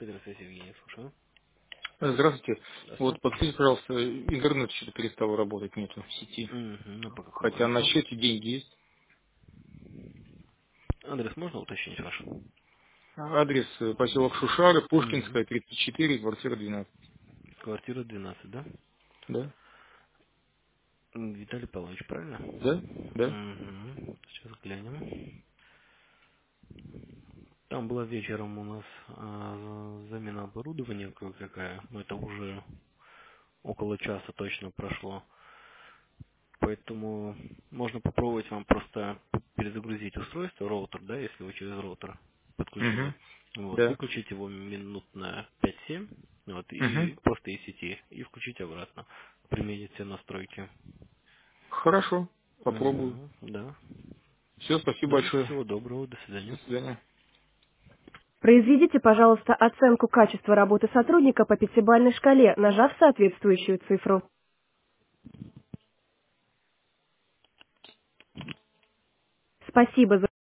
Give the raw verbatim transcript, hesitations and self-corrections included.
Здравствуйте, Евгений, слушаю. Здравствуйте. Здравствуйте. Вот подскажите, пожалуйста, интернет что-то перестал работать, нету в сети. Мгм. Ну, по какому Хотя на вопросу? счете деньги есть. Адрес можно уточнить ваш? Адрес э, поселок Шушары, Мгм. Пушкинская, тридцать четыре, квартира двенадцать. Квартира двенадцать, да? Да? М, Виталий Павлович, правильно? Да? Да? Мгм. Сейчас глянем. Там была вечером у нас а, замена оборудования кое-какая, но это уже около часа точно прошло. Поэтому можно попробовать вам просто перезагрузить устройство, роутер, да, если вы через роутер Угу. подключены. Вот, Да. выключить его минут на пять-семь, вот, Угу. и просто из сети, и включить обратно. Применить все настройки. Хорошо. Попробую. Мгм, да. Все, спасибо Да, большое. всего доброго, до До свидания. свидания. Произведите, пожалуйста, оценку качества работы сотрудника по пятибалльной шкале, нажав соответствующую цифру. Спасибо за